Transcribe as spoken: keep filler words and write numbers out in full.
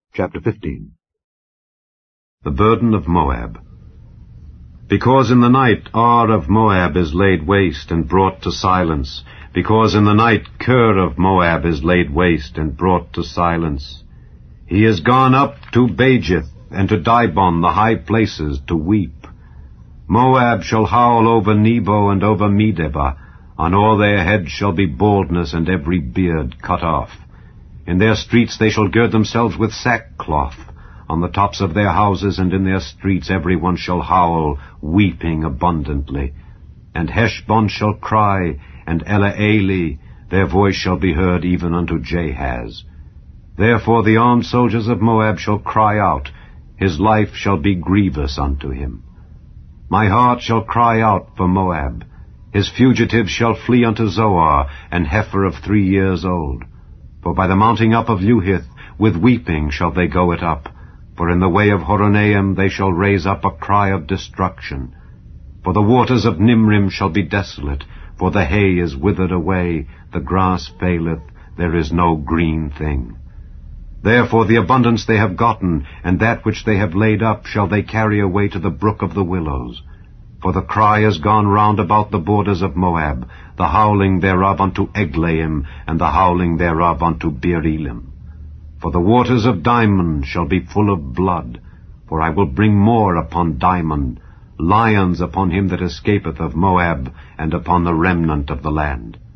Chapter fifteen. The burden of Moab. Because in the night Ar of Moab is laid waste and brought to silence, because in the night Kir of Moab is laid waste and brought to silence. He is gone up to Bajith and to Dibon, the high places, to weep. Moab shall howl over Nebo and over Medeba. On all their heads shall be baldness, and every beard cut off. In their streets they shall gird themselves with sackcloth. On the tops of their houses and in their streets every one shall howl, weeping abundantly. And Heshbon shall cry, and Elealeh, their voice shall be heard even unto Jahaz. Therefore the armed soldiers of Moab shall cry out, his life shall be grievous unto him. My heart shall cry out for Moab. His fugitives shall flee unto Zoar, an heifer of three years old. For by the mounting up of Luhith, with weeping shall they go it up. For in the way of Horonaim they shall raise up a cry of destruction. For the waters of Nimrim shall be desolate, for the hay is withered away, the grass faileth, there is no green thing. Therefore the abundance they have gotten, and that which they have laid up, shall they carry away to the brook of the willows. For the cry is gone round about the borders of Moab, the howling thereof unto Eglaim, and the howling thereof unto Beer-elim. For the waters of Dimon shall be full of blood, for I will bring more upon Dimon, lions upon him that escapeth of Moab, and upon the remnant of the land.